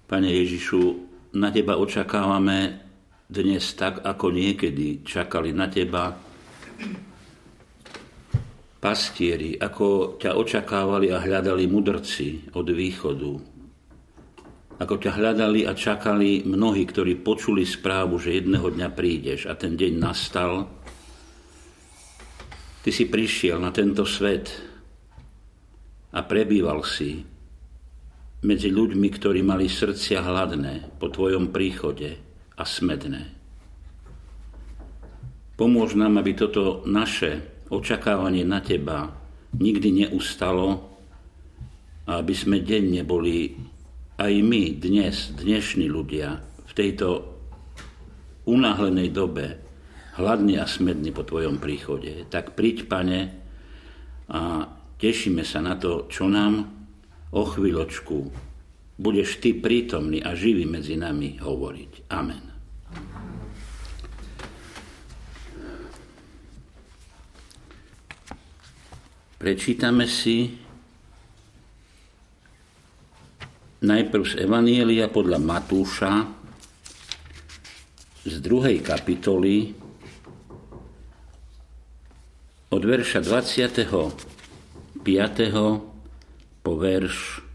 Pane Ježišu, na Teba očakávame dnes tak, ako niekedy čakali na Teba pastieri, ako ťa očakávali a hľadali mudrci od východu. Ako ťa hľadali a čakali mnohí, ktorí počuli správu, že jedného dňa prídeš a ten deň nastal. Ty si prišiel na tento svet a prebýval si medzi ľuďmi, ktorí mali srdcia hladné po Tvojom príchode a smedné. Pomôž nám, aby toto naše očakávanie na Teba nikdy neustalo a aby sme denne boli aj my dnešní ľudia v tejto unáhlenej dobe hladní a smední po Tvojom príchode. Tak príď, Pane, a tešíme sa na to, čo nám o chvíľočku budeš Ty prítomný a živý medzi nami hovoriť. Amen. Prečítame si najprv z Evanjelia podľa Matúša z 2. kapitoly od verša 25. po verš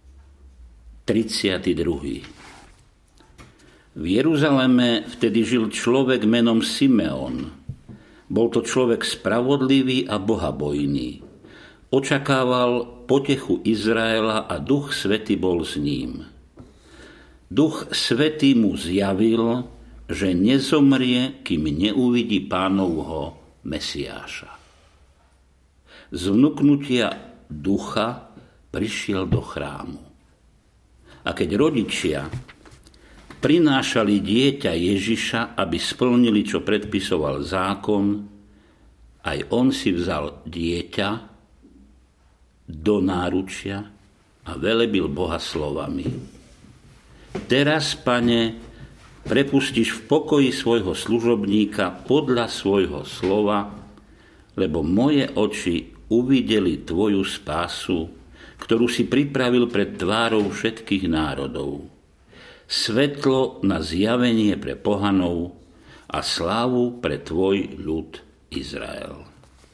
32. V Jeruzaleme vtedy žil človek menom Simeon. Bol to človek spravodlivý a bohabojný. Očakával potechu Izraela a Duch Svätý bol s ním. Duch Svätý mu zjavil, že nezomrie, kým neuvidí Pánovho Mesiáša. Z vnuknutia ducha prišiel do chrámu. A keď rodičia prinášali dieťa Ježiša, aby splnili, čo predpisoval zákon, aj on si vzal dieťa do náručia a velebil Boha slovami: Teraz, Pane, prepustíš v pokoji svojho služobníka podľa svojho slova, lebo moje oči uvideli Tvoju spásu, ktorú si pripravil pred tvárou všetkých národov. Svetlo na zjavenie pre pohanov a slávu pre Tvoj ľud Izrael.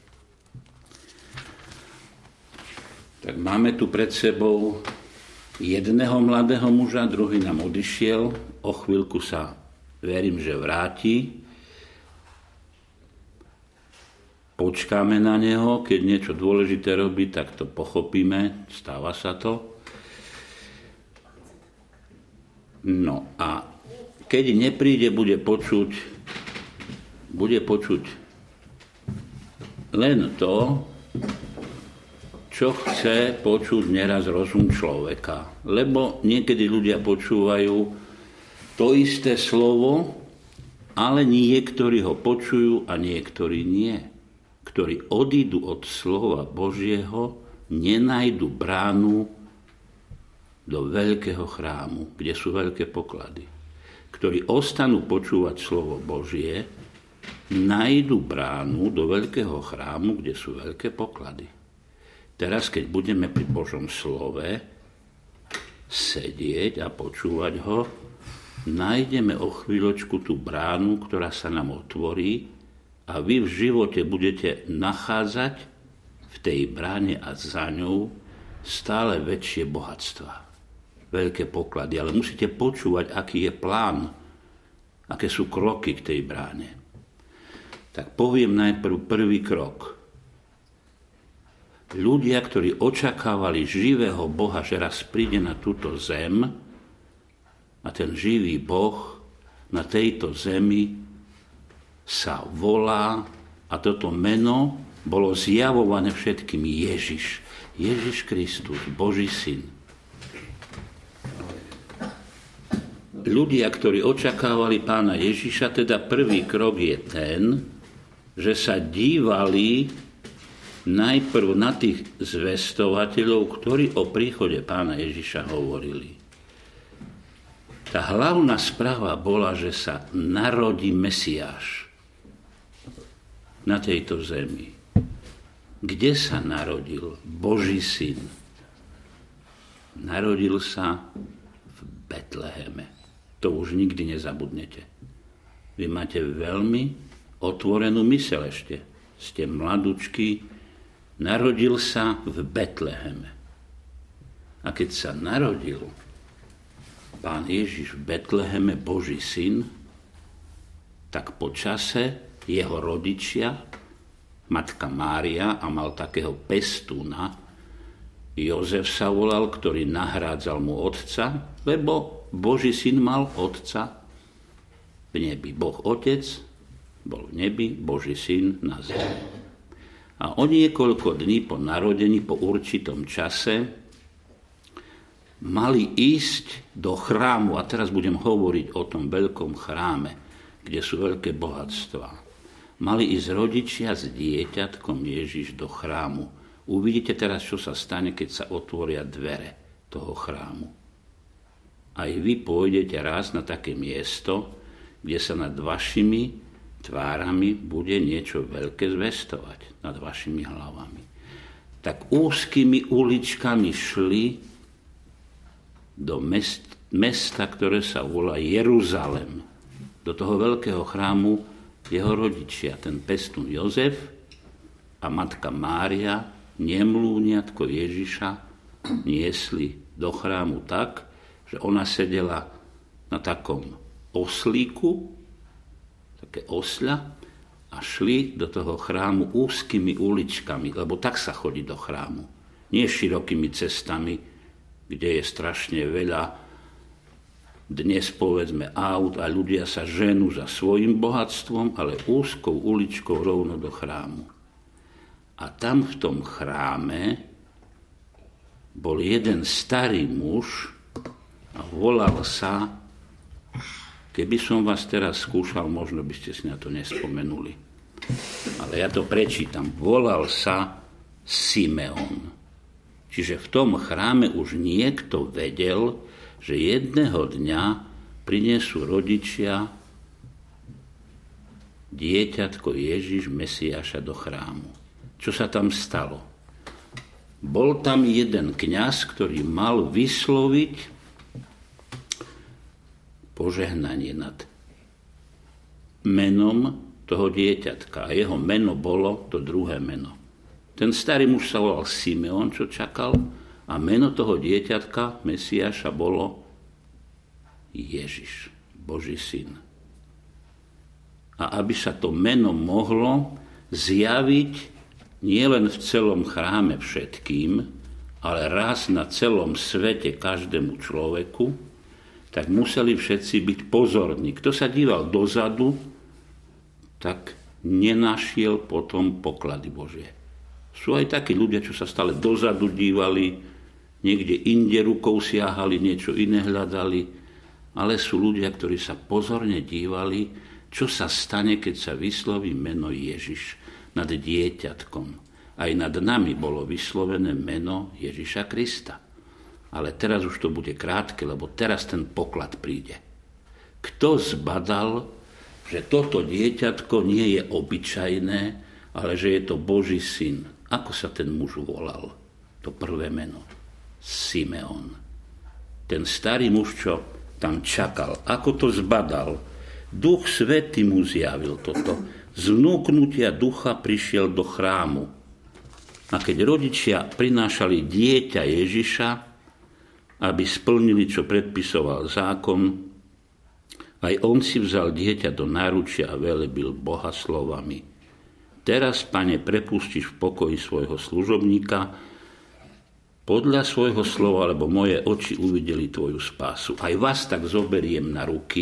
Tak máme tu pred sebou jedného mladého muža, druhý nám odišiel, o chvíľku sa, verím, že vráti. Počkáme na neho, keď niečo dôležité robí, tak to pochopíme, stáva sa to. No a keď nepríde, bude počuť len to, čo chce počuť neraz rozum človeka. Lebo niekedy ľudia počúvajú to isté slovo, ale niektorí ho počujú a niektorí nie. Ktorí odídu od slova Božieho, nenajdu bránu do veľkého chrámu, kde sú veľké poklady. Ktorí ostanú počúvať slovo Božie, nájdu bránu do veľkého chrámu, kde sú veľké poklady. Teraz, keď budeme pri Božom slove sedieť a počúvať ho, nájdeme o chvíľočku tú bránu, ktorá sa nám otvorí, a vy v živote budete nachádzať v tej bráne a za ňou stále väčšie bohatstva, veľké poklady. Ale musíte počúvať, aký je plán, aké sú kroky k tej bráne. Tak poviem najprv prvý krok. Ľudia, ktorí očakávali živého Boha, že raz príde na túto zem, a ten živý Boh na tejto zemi sa volá, a toto meno bolo zjavované všetkým: Ježiš. Ježiš Kristus, Boží syn. Ľudia, ktorí očakávali Pána Ježiša, teda prvý krok je ten, že sa dívali najprv na tých zvestovateľov, ktorí o príchode Pána Ježiša hovorili. Tá hlavná správa bola, že sa narodí Mesiáš na tejto zemi. Kde sa narodil Boží syn? Narodil sa v Betleheme. To už nikdy nezabudnete. Vy máte veľmi otvorenú myseľ ešte. Ste mladučky, narodil sa v Betleheme. A keď sa narodil Pán Ježiš v Betleheme, Boží syn, tak po čase jeho rodičia, matka Mária, a mal takého pestúna, Jozef sa volal, ktorý nahrádzal mu otca, lebo Boží syn mal otca v nebi. Boh Otec bol v nebi, Boží syn na zemi. A o niekoľko dní po narodení, po určitom čase, mali ísť do chrámu. A teraz budem hovoriť o tom veľkom chráme, kde sú veľké bohatstvá. Mali ísť rodičia s dieťatkom Ježiš do chrámu. Uvidíte teraz, čo sa stane, keď sa otvoria dvere toho chrámu. Aj vy pôjdete raz na také miesto, kde sa nad vašimi tvárami bude niečo veľké zvestovať, nad vašimi hlavami. Tak úzkými uličkami šli do mesta, ktoré sa volá Jeruzalem. Do toho veľkého chrámu jeho rodičia, ten pestún Jozef a matka Mária, nemlúniatko Ježiša, niesli do chrámu tak, že ona sedela na takom oslíku, také osľa, a šli do toho chrámu úzkými uličkami, lebo tak sa chodí do chrámu. Nie širokými cestami, kde je strašne veľa dnes povedzme aut a ľudia sa ženú za svojim bohatstvom, ale úzkou uličkou rovno do chrámu. A tam v tom chráme bol jeden starý muž a volal sa, keby som vás teraz skúšal, možno by ste si na to nespomenuli. Ale ja to prečítam. Volal sa Simeon. Čiže v tom chráme už niekto vedel, že jedného dňa prinesú rodičia dieťatko Ježiš Mesiáša do chrámu. Čo sa tam stalo? Bol tam jeden kňaz, ktorý mal vysloviť požehnanie nad menom toho dieťatka. A jeho meno bolo to druhé meno. Ten starý muž sa volal Simeon, čo čakal, a meno toho dieťatka, Mesiáša, bolo Ježiš, Boží syn. A aby sa to meno mohlo zjaviť nielen v celom chráme všetkým, ale raz na celom svete každému človeku, tak museli všetci byť pozorní. Kto sa díval dozadu, tak nenašiel potom poklady Božie. Sú aj takí ľudia, čo sa stále dozadu dívali, niekde inde rukou siahali, niečo iné hľadali, ale sú ľudia, ktorí sa pozorne dívali, čo sa stane, keď sa vysloví meno Ježiš nad dieťatkom. Aj nad nami bolo vyslovené meno Ježiša Krista. Ale teraz už to bude krátke, lebo teraz ten poklad príde. Kto zbadal, že toto dieťatko nie je obyčajné, ale že je to Boží syn? Ako sa ten muž volal? To prvé meno. Simeon. Ten starý muž, čo tam čakal. Ako to zbadal? Duch Svätý mu zjavil toto. Z vnúknutia ducha prišiel do chrámu. A keď rodičia prinášali dieťa Ježiša, aby splnili, čo predpisoval zákon, aj on si vzal dieťa do náručia a velebil Boha slovami: Teraz, Pane, prepustíš v pokoji svojho služobníka podľa svojho slova, lebo moje oči uvideli tvoju spásu. Aj vás tak zoberiem na ruky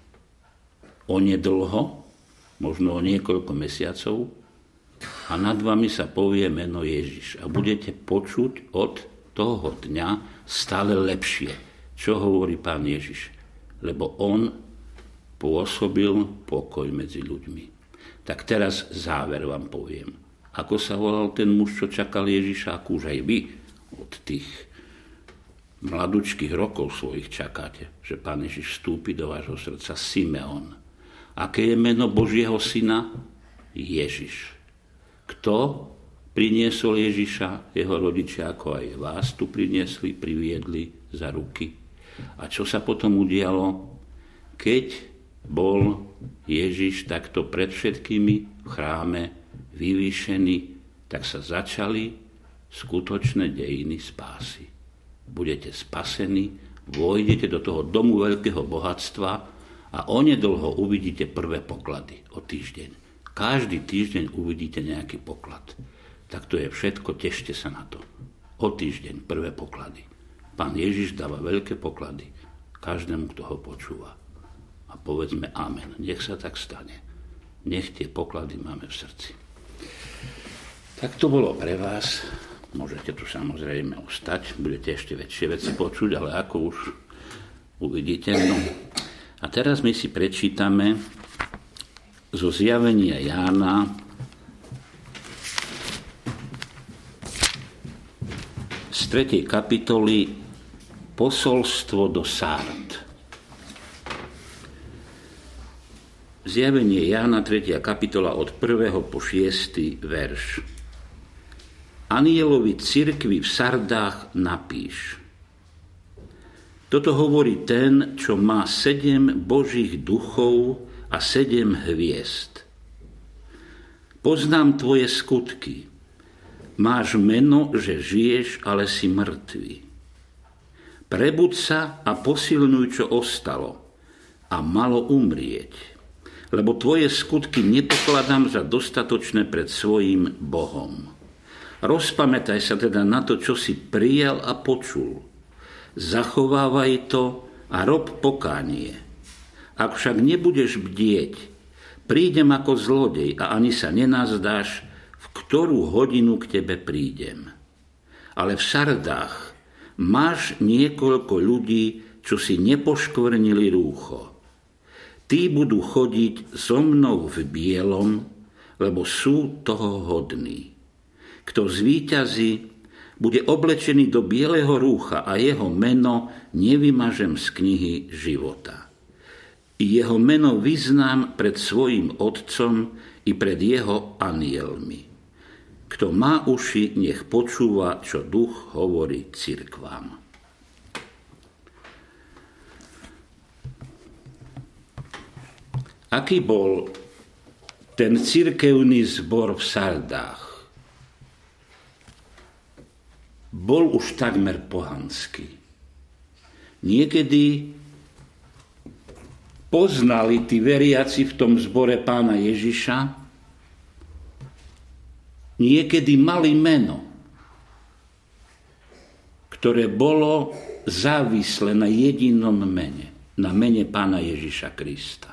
onedlho, možno o niekoľko mesiacov, a nad vami sa povie meno Ježiš. A budete počuť od toho dňa stále lepšie, čo hovorí Pán Ježiš. Lebo on pôsobil pokoj medzi ľuďmi. Tak teraz záver vám poviem. Ako sa volal ten muž, čo čakal Ježiša, ako už aj vy od tých mladučkých rokov svojich čakáte, že Pán Ježiš vstúpi do vášho srdca. Simeon. Aké je meno Božieho syna? Ježiš. Kto priniesol Ježiša, jeho rodičia, ako aj vás tu priniesli, priviedli za ruky? A čo sa potom udialo? Keď bol Ježiš takto pred všetkými v chráme vyvýšený, tak sa začali skutočné dejiny spásy. Budete spasení, vojdete do toho domu veľkého bohatstva a onedlho uvidíte prvé poklady o týždeň. Každý týždeň uvidíte nejaký poklad. Tak to je všetko, tešte sa na to. O týždeň prvé poklady. Pán Ježiš dáva veľké poklady každému, kto ho počúva. A povedzme amen. Nech sa tak stane. Nech tie poklady máme v srdci. Tak to bolo pre vás. Môžete tu samozrejme ostať. Budete ešte väčšie veci počuť, ale ako už uvidíte. No. A teraz my si prečítame zo Zjavenia Jána z 3. kapitoly Posolstvo do Sárd. Zjavenie Jána, 3. kapitola od 1. po 6. verš. Anjelovi cirkvi v Sardách napíš. Toto hovorí ten, čo má 7 božích duchov a 7 hviezd. Poznám tvoje skutky. Máš meno, že žiješ, ale si mŕtvy. Prebuď sa a posilňuj, čo ostalo, a malo umrieť, lebo tvoje skutky nepokladám za dostatočné pred svojím Bohom. Rozpamätaj sa teda na to, čo si prijal a počul. Zachovávaj to a rob pokánie. Ak však nebudeš bdieť, prídem ako zlodej a ani sa nenazdáš, v ktorú hodinu k tebe prídem. Ale v Sardách máš niekoľko ľudí, čo si nepoškvrnili rúcho. Tí budú chodiť so mnou v bielom, lebo sú toho hodní. Kto zvíťazí, bude oblečený do bieleho rúcha a jeho meno nevymažem z knihy života. I jeho meno vyznám pred svojím otcom i pred jeho anjelmi. Kto má uši, nech počúva, čo duch hovorí cirkvám. Aký bol ten cirkevný zbor v Sardách? Bol už takmer pohanský. Niekedy poznali tí veriaci v tom zbore pána Ježiša, niekedy mali meno, ktoré bolo závislé na jedinom mene, na mene pána Ježiša Krista.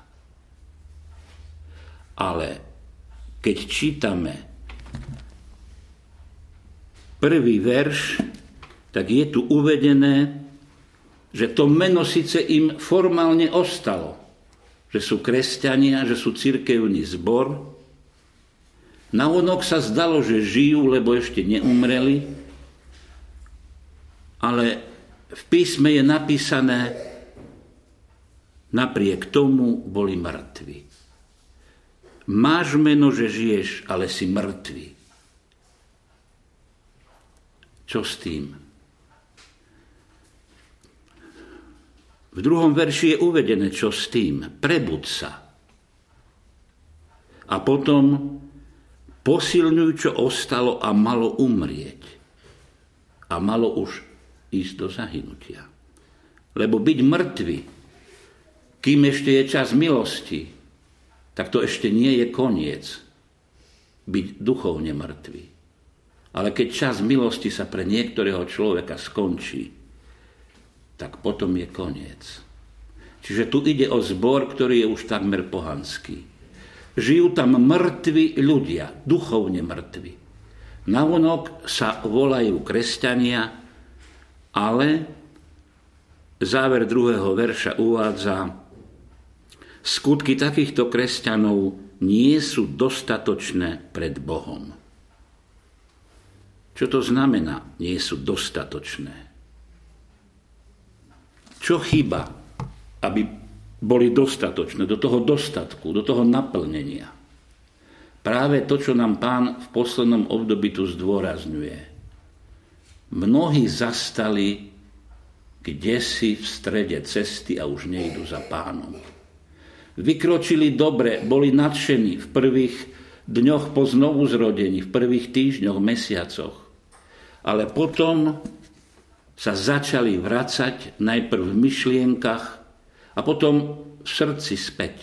Ale keď čítame prvý verš, tak je tu uvedené, že to meno síce im formálne ostalo, že sú kresťania, že sú cirkevný zbor. Navonok sa zdalo, že žijú, lebo ešte neumreli, ale v písme je napísané, napriek tomu boli mŕtvi. Máš meno, že žiješ, ale si mŕtvy. Čo s tým? V 2. verši je uvedené, čo s tým. Prebuď sa. A potom posilňuj, čo ostalo a malo umrieť. A malo už ísť do zahynutia. Lebo byť mŕtvy, kým ešte je čas milosti, tak to ešte nie je koniec. Byť duchovne mŕtvy. Ale keď čas milosti sa pre niektorého človeka skončí, tak potom je koniec. Čiže tu ide o zbor, ktorý je už takmer pohanský. Žijú tam mŕtvi ľudia, duchovne mŕtvi. Navonok sa volajú kresťania, ale záver 2. verša uvádza, skutky takýchto kresťanov nie sú dostatočné pred Bohom. Čo to znamená, nie sú dostatočné? Čo chýba, aby boli dostatočné, do toho dostatku, do toho naplnenia? Práve to, čo nám Pán v poslednom období tu zdôrazňuje. Mnohí zastali kde si v strede cesty a už nejdu za Pánom. Vykročili dobre, boli nadšení v prvých dňoch po znovuzrodení, v prvých týždňoch, mesiacoch. Ale potom sa začali vracať najprv v myšlienkach a potom v srdci späť.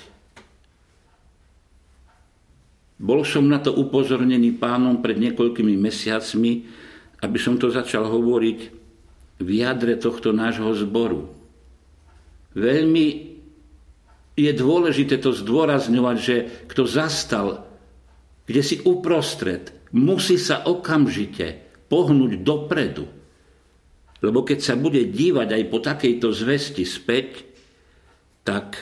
Bol som na to upozornený Pánom pred niekoľkými mesiacmi, aby som to začal hovoriť v jadre tohto nášho zboru. Veľmi je dôležité to zdôrazňovať, že kto zastal, kde si uprostred, musí sa okamžite pohnúť dopredu. Lebo keď sa bude dívať aj po takejto zvesti späť, tak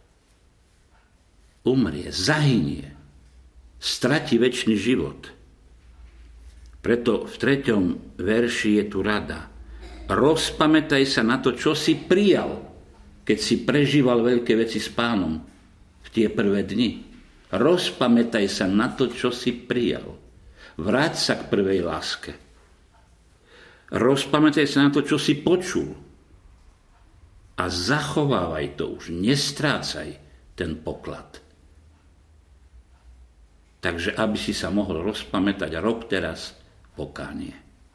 umrie, zahynie, stratí večný život. Preto v 3. verši je tu rada. Rozpamätaj sa na to, čo si prijal, keď si prežíval veľké veci s Pánom v tie prvé dni. Rozpamätaj sa na to, čo si prijal. Vráť sa k prvej láske. Rozpamätaj sa na to, čo si počul. A zachovávaj to už. Nestrácaj ten poklad. Takže aby si sa mohol rozpamätať, rob teraz pokánie.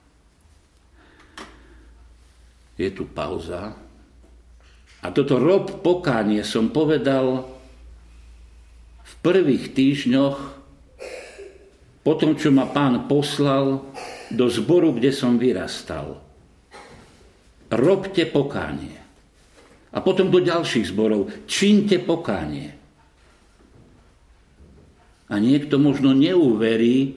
Je tu pauza. A toto rob pokánie som povedal v prvých týždňoch po tom, čo ma Pán poslal do zboru, kde som vyrastal. Robte pokánie. A potom do ďalších zborov. Čiňte pokánie. A niekto možno neuverí,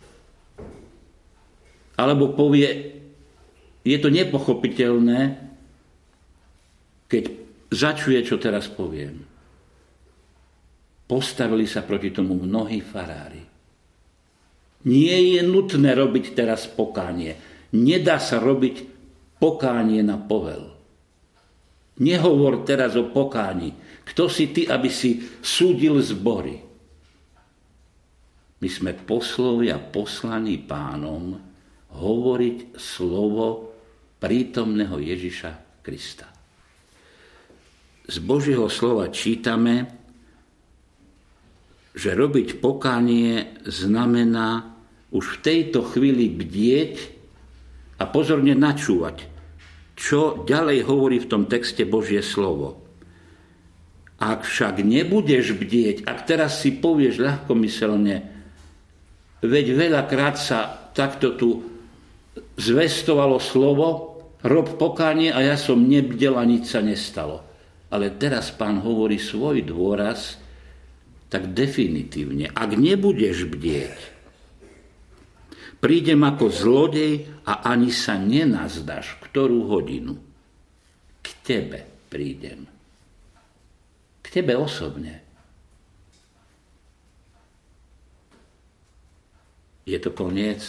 alebo povie, je to nepochopiteľné, keď začuje, čo teraz poviem. Postavili sa proti tomu mnohí farári. Nie je nutné robiť teraz pokánie. Nedá sa robiť pokánie na povel. Nehovor teraz o pokáni. Kto si ty, aby si súdil zbory? My sme poslovia poslaní Pánom hovoriť slovo prítomného Ježiša Krista. Z Božieho slova čítame, že robiť pokánie znamená už v tejto chvíli bdieť a pozorne načúvať, čo ďalej hovorí v tom texte Božie slovo. Ak však nebudeš bdieť, ak teraz si povieš ľahkomyselne, veď veľakrát sa takto tu zvestovalo slovo, rob pokánie a ja som nebdel a nič sa nestalo. Ale teraz Pán hovorí svoj dôraz tak definitívne. Ak nebudeš bdieť, prídem ako zlodej a ani sa nenazdáš, ktorú hodinu. K tebe prídem. K tebe osobne. Je to koniec.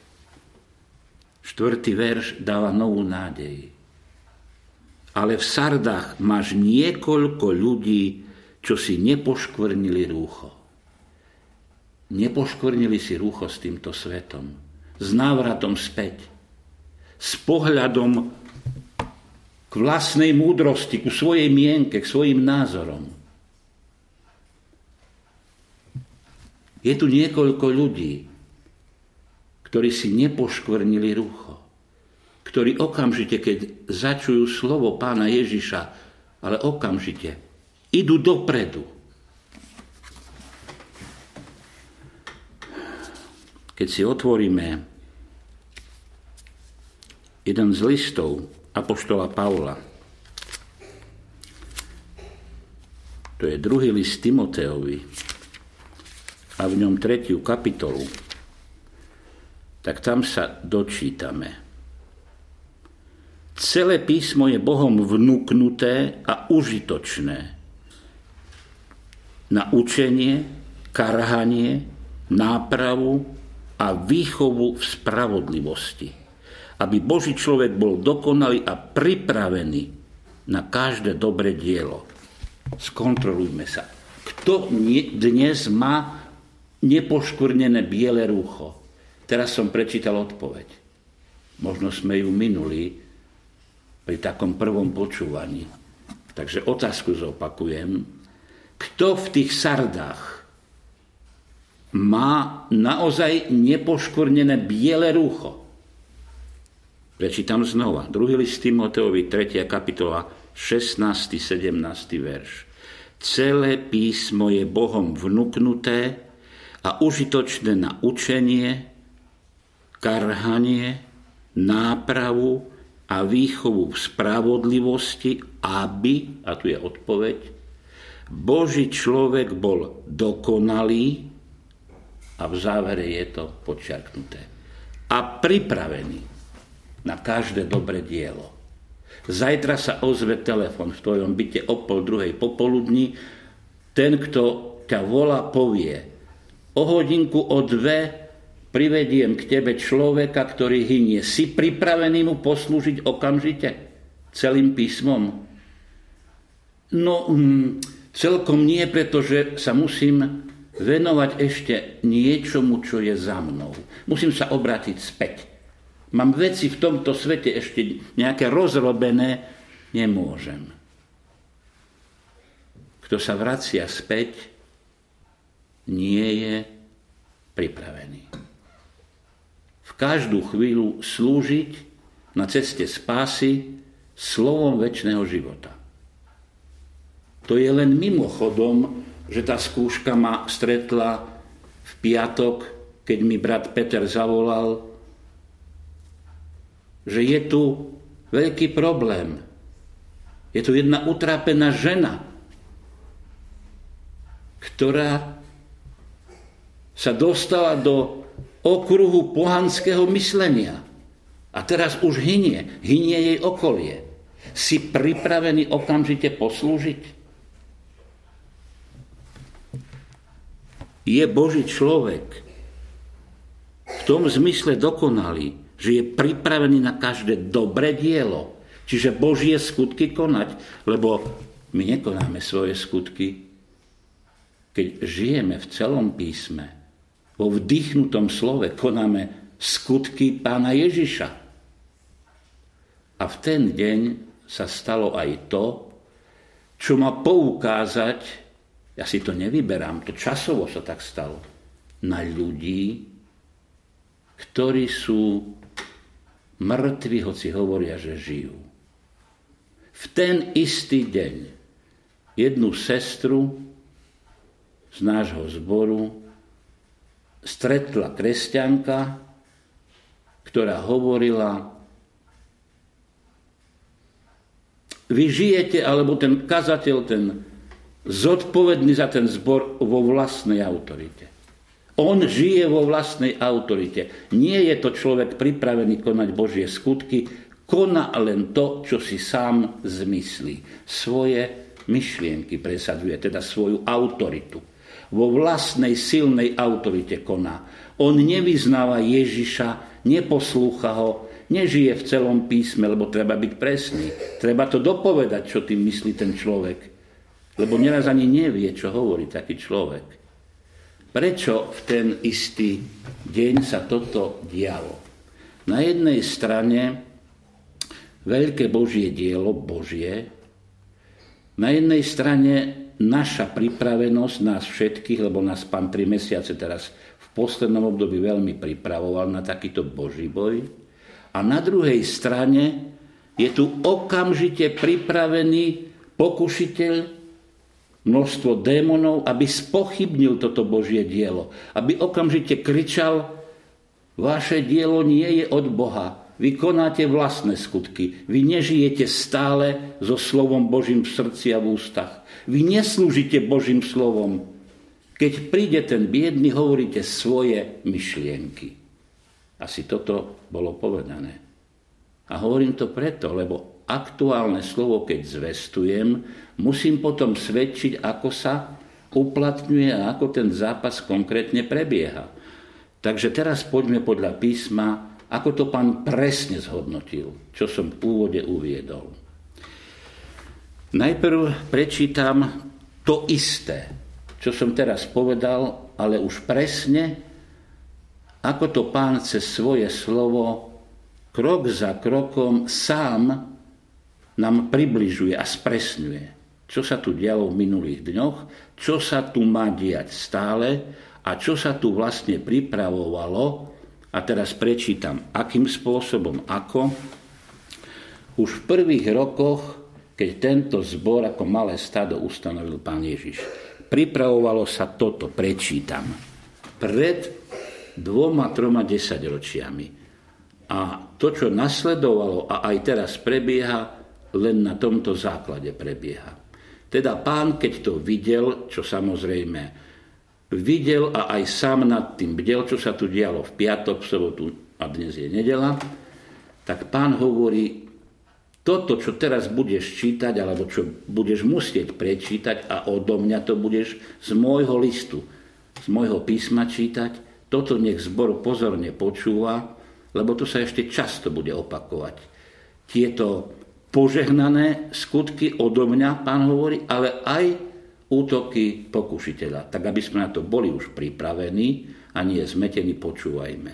4. verš dáva novú nádej. Ale v Sardách máš niekoľko ľudí, čo si nepoškvrnili rúcho. Nepoškvrnili si rúcho s týmto svetom. S návratom späť. S pohľadom k vlastnej múdrosti, ku svojej mienke, k svojim názorom. Je tu niekoľko ľudí, ktorí si nepoškvrnili rúcho. Ktorí okamžite, keď začujú slovo Pána Ježiša, ale okamžite idú dopredu. Keď si otvoríme jeden z listov apoštola Pavla, to je 2. list Timoteovi a v ňom 3. kapitolu, tak tam sa dočítame. Celé písmo je Bohom vnúknuté a užitočné na učenie, karhanie, nápravu a výchovu v spravodlivosti, aby Boží človek bol dokonalý a pripravený na každé dobré dielo. Skontrolujme sa. Kto dnes má nepoškvrnené biele rúcho? Teraz som prečítal odpoveď. Možno sme ju minuli pri takom prvom počúvaní. Takže otázku zopakujem. Kto v tých sardách má naozaj nepoškvrnené biele rúcho? Prečítam znova. 2. list Timoteovi, 3. kapitola, 16. 17. verš. Celé písmo je Bohom vnuknuté a užitočné na učenie, karhanie, nápravu a výchovu v spravodlivosti, aby, a tu je odpoveď, Boží človek bol dokonalý, a v závere je to podčiarknuté, a pripravený na každé dobré dielo. Zajtra sa ozve telefon v tvojom byte o 1:30 popoludní. Ten, kto ťa volá, povie: o hodinku, o 2 privediem k tebe človeka, ktorý hynie. Si pripravený mu poslúžiť okamžite celým písmom? No, celkom nie, pretože sa musím venovať ešte niečomu, čo je za mnou. Musím sa obrátiť späť. Mám veci v tomto svete ešte nejaké rozrobené, nemôžem. Kto sa vracia späť, nie je pripravený. V každú chvíľu slúžiť na ceste spásy slovom večného života. To je len mimochodom, že tá skúška ma stretla v piatok, keď mi brat Peter zavolal, že je tu veľký problém. Je tu jedna utrápená žena, ktorá sa dostala do okruhu pohanského myslenia. A teraz už hynie jej okolie. Si pripravený okamžite poslúžiť? Je Boží človek v tom zmysle dokonalý, že je pripravený na každé dobré dielo, čiže Božie skutky konať, lebo my nekonáme svoje skutky, keď žijeme v celom písme, vo vdychnutom slove konáme skutky Pána Ježiša. A v ten deň sa stalo aj to, čo má poukázať, ja si to nevyberám, to časovo sa tak stalo, na ľudí, ktorí sú mŕtvi, hoci hovoria, že žijú. V ten istý deň jednu sestru z nášho zboru stretla kresťanka, ktorá hovorila: vy žijete, alebo ten kazateľ, ten zodpovedný za ten zbor, vo vlastnej autorite. On žije vo vlastnej autorite. Nie je to človek pripravený konať Božie skutky, koná len to, čo si sám zmyslí. Svoje myšlienky presadzuje, teda svoju autoritu. Vo vlastnej silnej autorite koná. On nevyznáva Ježiša, neposlúcha ho, nežije v celom písme, lebo treba byť presný. Treba to dopovedať, čo tým myslí ten človek. Lebo neraz ani nevie, čo hovorí taký človek. Prečo v ten istý deň sa toto dialo? Na jednej strane veľké Božie dielo, Božie, na jednej strane naša pripravenosť, nás všetkých, lebo nás Pán 3 mesiace teraz v poslednom období veľmi pripravoval na takýto Boží boj. A na druhej strane je tu okamžite pripravený pokušiteľ, množstvo démonov, aby spochybnil toto Božie dielo. Aby okamžite kričal: vaše dielo nie je od Boha. Vy konáte vlastné skutky. Vy nežijete stále so slovom Božím v srdci a v ústach. Vy neslúžite Božím slovom. Keď príde ten biedný, hovoríte svoje myšlienky. Asi toto bolo povedané. A hovorím to preto, lebo aktuálne slovo, keď zvestujem, musím potom svedčiť, ako sa uplatňuje a ako ten zápas konkrétne prebieha. Takže teraz poďme podľa písma, ako to Pán presne zhodnotil, čo som v úvode uviedol. Najprv prečítam to isté, čo som teraz povedal, ale už presne, ako to Pán cez svoje slovo krok za krokom sám nám približuje a spresňuje, čo sa tu dialo v minulých dňoch, čo sa tu má diať stále a čo sa tu vlastne pripravovalo. A teraz prečítam, akým spôsobom, ako. Už v prvých rokoch, keď tento zbor ako malé stádo ustanovil Pán Ježiš, pripravovalo sa toto, prečítam, pred 2-3 desaťročiami. A to, čo nasledovalo a aj teraz prebieha, len na tomto základe prebieha. Teda Pán, keď to videl, čo samozrejme videl a aj sám nad tým bdel, čo sa tu dialo v piatok, v sobotu a dnes je nedeľa, tak Pán hovorí, toto, čo teraz budeš čítať, alebo čo budeš musieť prečítať a odo mňa to budeš z môjho listu, z môjho písma čítať, toto nech zbor pozorne počúva, lebo to sa ešte často bude opakovať. Tieto požehnané skutky odo mňa, Pán hovorí, ale aj útoky pokušiteľa. Tak, aby sme na to boli už pripravení a nie zmetení, počúvajme.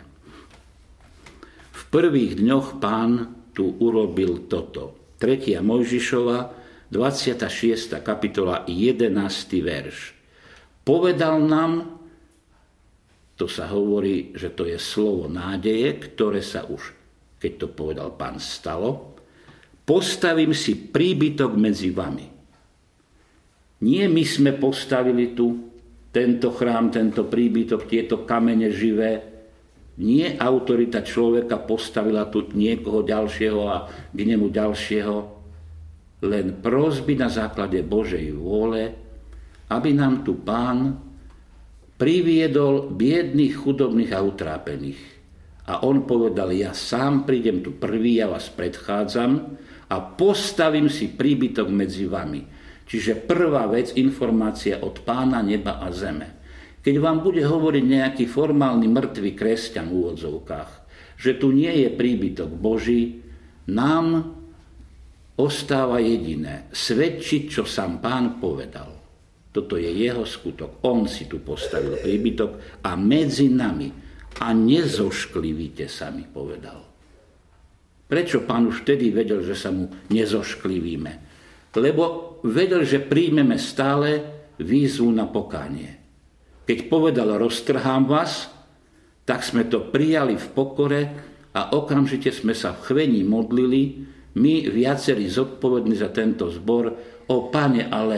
V prvých dňoch Pán tu urobil toto. 3. Mojžišova, 26. kapitola, 11. verš. Povedal nám, to sa hovorí, že to je slovo nádeje, ktoré sa už, keď to povedal Pán, stalo. Postavím si príbytok medzi vami. Nie my sme postavili tu tento chrám, tento príbytok, tieto kamene živé. Nie autorita človeka postavila tu niekoho ďalšieho a k nemu ďalšieho. Len prosby na základe Božej vôle, aby nám tu Pán priviedol biedných, chudobných a utrápených. A on povedal, ja sám prídem tu prvý, ja vás predchádzam a postavím si príbytok medzi vami. Čiže prvá vec, informácia od Pána neba a zeme. Keď vám bude hovoriť nejaký formálny mŕtvý kresťan v úvodzovkách, že tu nie je príbytok Boží, nám ostáva jediné, svedčiť, čo sám Pán povedal. Toto je jeho skutok. On si tu postavil príbytok a medzi nami. A nezošklivíte sa, mi povedal. Prečo Pán už vtedy vedel, že sa mu nezošklivíme? Lebo vedel, že príjmeme stále výzvu na pokánie. Keď povedal, roztrhám vás, tak sme to prijali v pokore a okamžite sme sa v chvení modlili, my viacerí zodpovední za tento zbor, o Pane, ale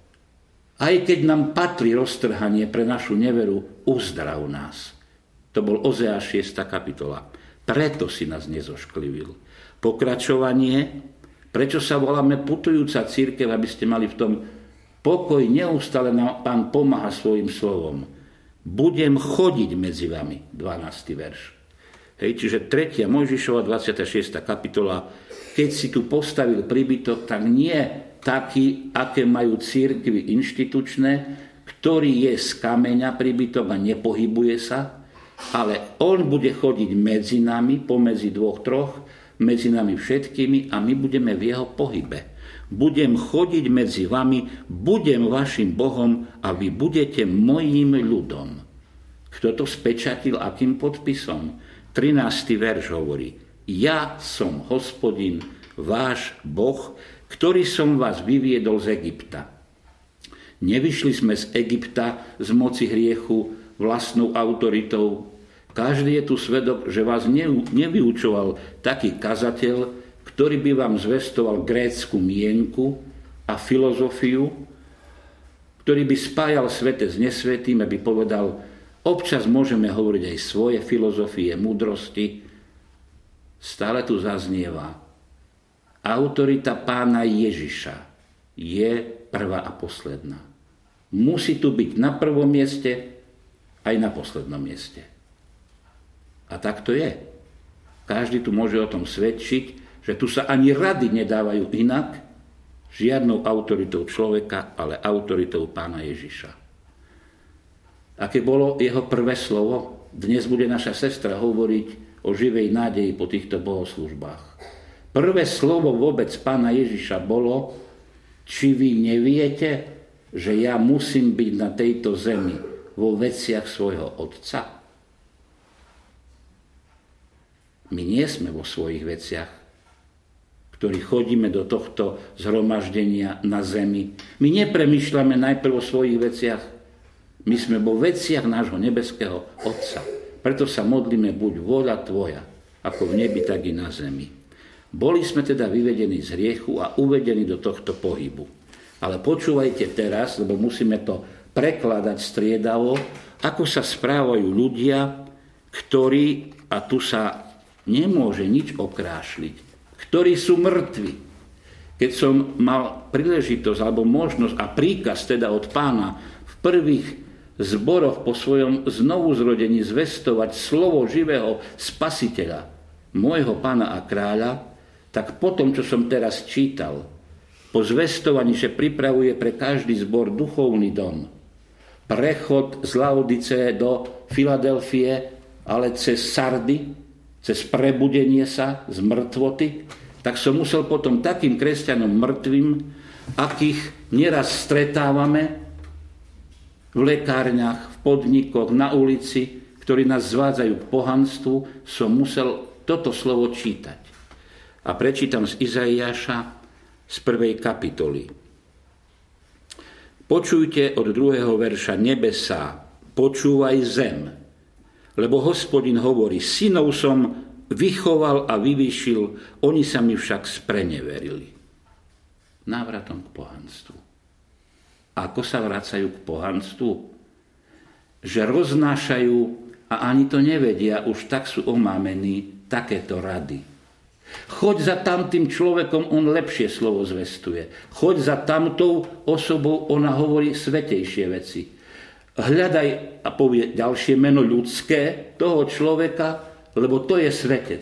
aj keď nám patrí roztrhanie pre našu neveru, uzdrav nás. To bol Ozeáš 6. kapitola. Preto si nás nezošklivil. Pokračovanie, prečo sa voláme putujúca cirkev, aby ste mali v tom pokoj, neustále nám Pán pomáha svojim slovom. Budem chodiť medzi vami, 12. verš. Hej, čiže 3. Mojžišova, 26. kapitola, keď si tu postavil príbytok, tak nie taký, aké majú cirkvi inštitučné, ktorý je z kameňa príbytok a nepohybuje sa, ale on bude chodiť medzi nami, pomedzi dvoch, troch, medzi nami všetkými a my budeme v jeho pohybe. Budem chodiť medzi vami, budem vašim Bohom a vy budete mojím ľudom. Kto to spečatil, akým podpisom? 13. verš hovorí, ja som Hospodin, váš Boh, ktorý som vás vyviedol z Egypta. Nevyšli sme z Egypta z moci hriechu vlastnou autoritou. Každý je tu svedok, že vás nevyučoval taký kazateľ, ktorý by vám zvestoval grécku mienku a filozofiu, ktorý by spájal svete s nesvetým, aby povedal, občas môžeme hovoriť aj svoje filozofie, múdrosti. Stále tu zaznieva, autorita Pána Ježiša je prvá a posledná. Musí tu byť na prvom mieste aj na poslednom mieste. A tak to je. Každý tu môže o tom svedčiť, že tu sa ani rady nedávajú inak, žiadnou autoritou človeka, ale autoritou Pána Ježiša. Aké bolo jeho prvé slovo? Dnes bude naša sestra hovoriť o živej nádeji po týchto bohoslúžbách. Prvé slovo vôbec Pána Ježiša bolo, či vy neviete, že ja musím byť na tejto zemi vo veciach svojho Otca? My nie sme vo svojich veciach, ktorí chodíme do tohto zhromaždenia na zemi. My nepremýšľame najprv o svojich veciach. My sme vo veciach nášho nebeského Otca. Preto sa modlíme, buď vôľa tvoja, ako v nebi, tak i na zemi. Boli sme teda vyvedení z hriechu a uvedení do tohto pohybu. Ale počúvajte teraz, lebo musíme to prekladať striedavo, ako sa správajú ľudia, ktorí, a tu sa nemôže nič okrášliť, ktorí sú mŕtvi. Keď som mal príležitosť alebo možnosť a príkaz teda od Pána v prvých zboroch po svojom znovuzrodení zvestovať slovo živého Spasiteľa, môjho Pána a kráľa, tak potom, čo som teraz čítal, po zvestovaní, že pripravuje pre každý zbor duchovný dom, prechod z Laodice do Filadelfie, ale cez Sardy, cez prebudenie sa z mŕtvoty, tak som musel potom takým kresťanom mŕtvým, akých nieraz stretávame v lekárniach, v podnikoch, na ulici, ktorí nás zvádzajú k pohanstvu, som musel toto slovo čítať. A prečítam z Izaiáša z 1. kapitoly. Počujte od 2. verša: nebesá, počúvaj zem, lebo Hospodin hovorí, synov som vychoval a vyvýšil, oni sa mi však spreneverili. Návratom k pohanstvu. Ako sa vracajú k pohanstvu? Že roznášajú a ani to nevedia, už tak sú omámení, takéto rady. Choď za tamtým človekom, on lepšie slovo zvestuje. Choď za tamtou osobou, ona hovorí svätejšie veci. Hľadaj, a povie ďalšie meno ľudské toho človeka, lebo to je svetec.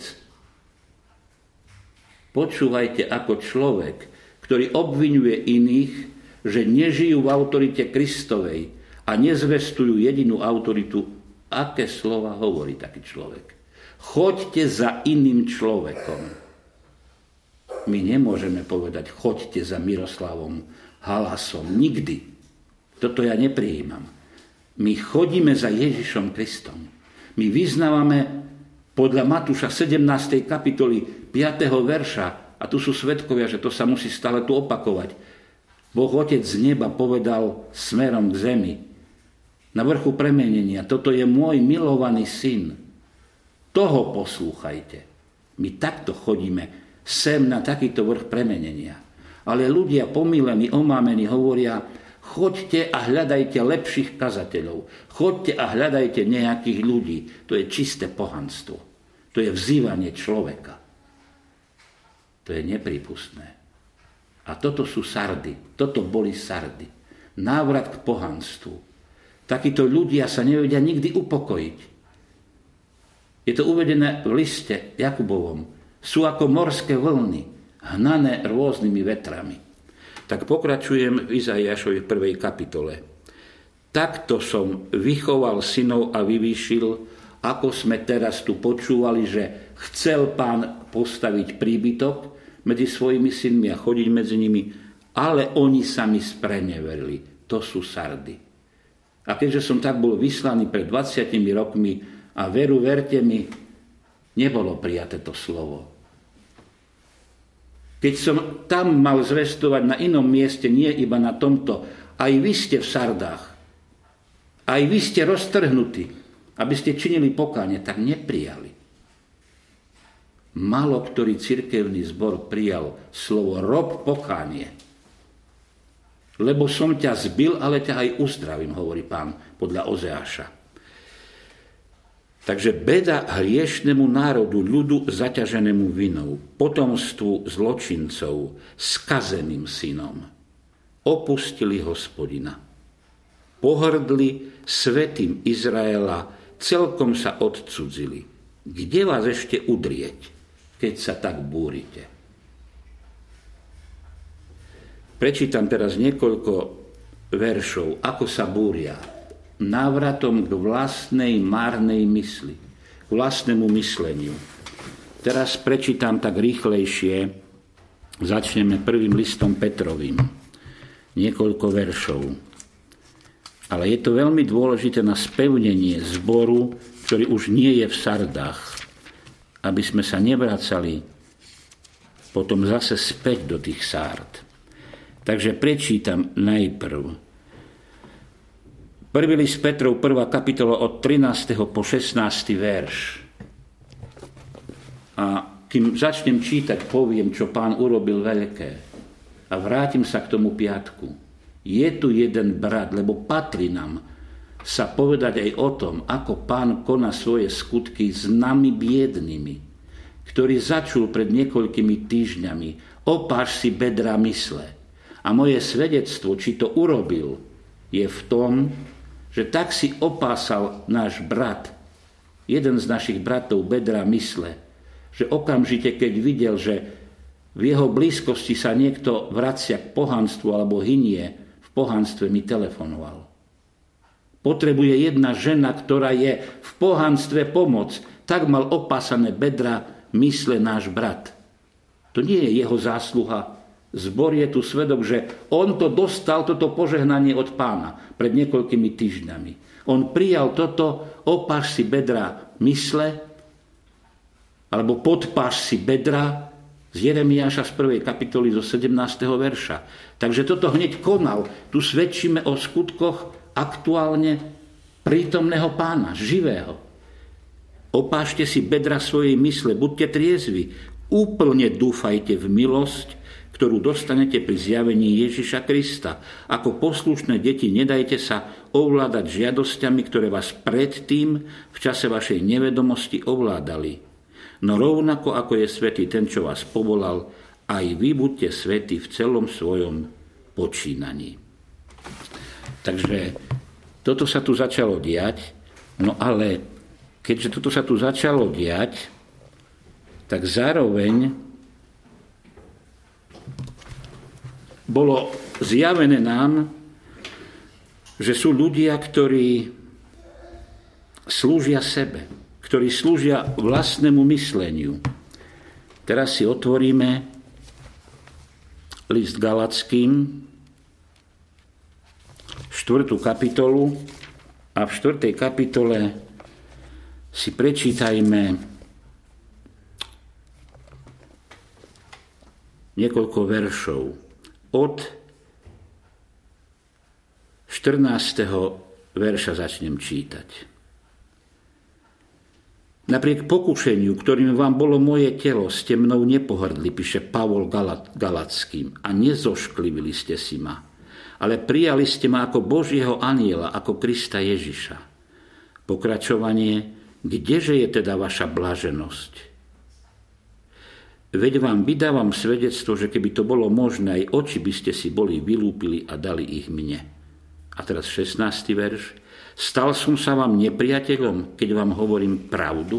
Počúvajte, ako človek, ktorý obviňuje iných, že nežijú v autorite Kristovej a nezvestujú jedinú autoritu, aké slova hovorí taký človek. Choďte za iným človekom. My nemôžeme povedať, choďte za Miroslavom Halasom. Nikdy. Toto ja neprijímam. My chodíme za Ježišom Kristom. My vyznávame podľa Matúša 17. kapitoly 5. verša, a tu sú svedkovia, že to sa musí stále tu opakovať. Boh Otec z neba povedal smerom k zemi, na vrchu premenenia, toto je môj milovaný syn. Toho poslúchajte. My takto chodíme sem na takýto vrch premenenia. Ale ľudia pomílení, omámení hovoria, choďte a hľadajte lepších kazateľov. Choďte a hľadajte nejakých ľudí. To je čisté pohanstvo. To je vzývanie človeka. To je nepripustné. A toto sú Sardy. Toto boli Sardy. Návrat k pohanstvu. Takíto ľudia sa nevedia nikdy upokojiť. Je to uvedené v liste Jakubovom. Sú ako morské vlny, hnané rôznymi vetrami. Tak pokračujem v Izaiášovi 1. kapitole. Takto som vychoval synov a vyvýšil, ako sme teraz tu počúvali, že chcel Pán postaviť príbytok medzi svojimi synmi a chodiť medzi nimi, ale oni sa mi spreneverili. To sú Sardy. A keďže som tak bol vyslaný pred 20 rokmi a verte mi, nebolo prijaté to slovo. Keď som tam mal zvestovať na inom mieste, nie iba na tomto, aj vy ste v Sardách, aj vy ste roztrhnutí, aby ste činili pokánie, tak neprijali. Málo ktorý cirkevný zbor prijal slovo rob pokánie. Lebo som ťa zbil, ale ťa aj uzdravím, hovorí Pán podľa Ozeáša. Takže beda hriešnemu národu, ľudu zaťaženému vinou, potomstvu zločincov, skazeným synom. Opustili Hospodina. Pohrdli svätým Izraela, celkom sa odcudzili. Kde vás ešte udrieť, keď sa tak búrite? Prečítam teraz niekoľko veršov, ako sa búria. Návratom k vlastnej márnej mysli, k vlastnému mysleniu. Teraz prečítam tak rýchlejšie, začneme prvým listom Petrovým. Niekoľko veršov. Ale je to veľmi dôležité na spevnenie zboru, ktorý už nie je v Sardách, aby sme sa nevracali potom zase späť do tých Sárd. Takže prečítam najprv. 1. list Petrov, 1. kapitola od 13. po 16. verš. A kým začnem čítať, poviem, čo Pán urobil veľké. A vrátim sa k tomu piatku. Je tu jeden brat, lebo patrí nám sa povedať aj o tom, ako Pán koná svoje skutky s nami biednými, ktorý začul pred niekoľkými týždňami. Opáš si bedra mysle. A moje svedectvo, či to urobil, je v tom, že tak si opásal náš brat, jeden z našich bratov bedra mysle, že okamžite, keď videl, že v jeho blízkosti sa niekto vracia k pohanstvu alebo hynie, v pohanstve mi telefonoval. Potrebuje jedna žena, ktorá je v pohanstve pomoc, tak mal opásané bedra mysle náš brat. To nie je jeho zásluha. Zbor je tu svedok, že on to dostal, toto požehnanie od Pána pred niekoľkými týždňami. On prijal toto, opáš si bedra mysle, alebo podpáš si bedra z Jeremiáša z 1. kapitoly zo 17. verša. Takže toto hneď konal. Tu svedčíme o skutkoch aktuálne prítomného Pána, živého. Opášte si bedra svojej mysle, buďte triezvi, úplne dúfajte v milosť, ktorú dostanete pri zjavení Ježiša Krista. Ako poslušné deti nedajte sa ovládať žiadosťami, ktoré vás predtým v čase vašej nevedomosti ovládali. No rovnako ako je svätý ten, čo vás povolal, aj vy buďte svätí v celom svojom počínaní. Takže toto sa tu začalo diať, no ale keďže toto sa tu začalo diať, tak zároveň bolo zjavené nám, že sú ľudia, ktorí slúžia sebe, ktorí slúžia vlastnému mysleniu. Teraz si otvoríme list Galatským, 4. kapitolu, a v 4. kapitole si prečítajme niekoľko veršov. Od 14. verša začnem čítať. Napriek pokušeniu, ktorým vám bolo moje telo, ste mnou nepohrdli, píše Pavol Galatským, a nezošklivili ste si ma, ale prijali ste ma ako Božieho anjela, ako Krista Ježiša. Pokračovanie, kdeže je teda vaša blaženosť? Veď vám vydávam svedectvo, že keby to bolo možné, aj oči by ste si boli vylúpili a dali ich mne. A teraz 16. verš. Stal som sa vám nepriateľom, keď vám hovorím pravdu?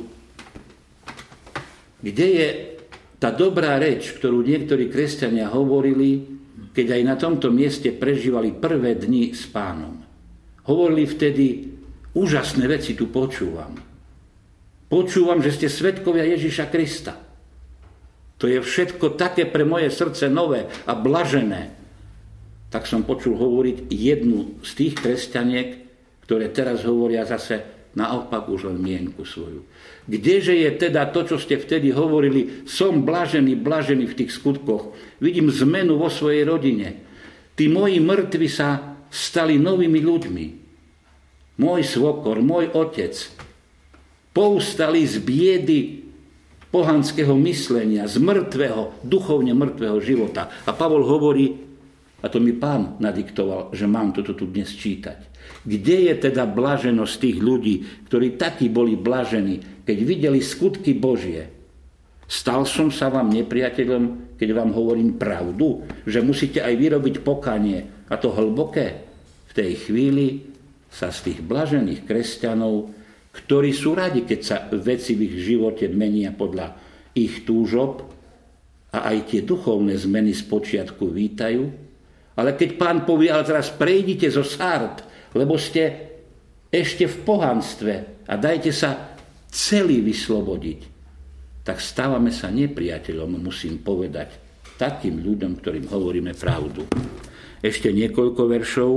Kde je tá dobrá reč, ktorú niektorí kresťania hovorili, keď aj na tomto mieste prežívali prvé dni s Pánom? Hovorili vtedy, úžasné veci tu počúvam. Počúvam, že ste svedkovia Ježiša Krista. To je všetko také pre moje srdce nové a blažené. Tak som počul hovoriť jednu z tých kresťaniek, ktoré teraz hovoria zase naopak už len mienku svoju. Kdeže je teda to, čo ste vtedy hovorili, som blažený v tých skutkoch. Vidím zmenu vo svojej rodine. Tí moji mŕtvi sa stali novými ľuďmi. Môj svokor, môj otec povstali z biedy pohanského myslenia, z mŕtvého, duchovne mŕtvého života. A Pavol hovorí, a to mi Pán nadiktoval, že mám toto tu dnes čítať. Kde je teda blaženosť tých ľudí, ktorí takí boli blažení, keď videli skutky Božie? Stal som sa vám nepriateľom, keď vám hovorím pravdu, že musíte aj vyrobiť pokánie, a to hlboké? V tej chvíli sa z tých blažených kresťanov, ktorí sú radi, keď sa veci v ich živote menia podľa ich túžob a aj tie duchovné zmeny spočiatku vítajú. Ale keď Pán povie, ale teraz prejdite zo Sárd, lebo ste ešte v pohanstve a dajte sa celý vyslobodiť, tak stávame sa nepriateľom, musím povedať, takým ľuďom, ktorým hovoríme pravdu. Ešte niekoľko veršov.